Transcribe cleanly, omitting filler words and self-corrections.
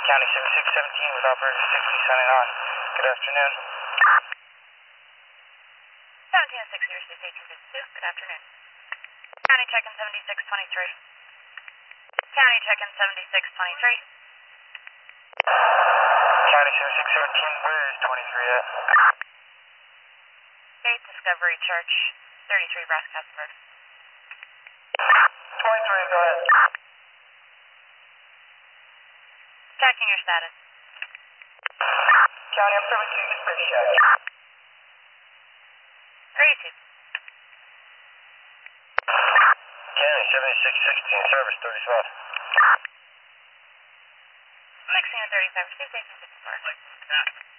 County 7617 with operator 60 signing on. Good afternoon. 17-6 good afternoon. County check-in 7623. County check-in 7623. County 7617, where is 23 at? 8 Discovery Church, 33 Brass Casper. 23, go ahead. Checking your status. County, I'm servicing this bridge check. Where are you to? County 7616, service 30 south. 16 and 35, stay safe and 54.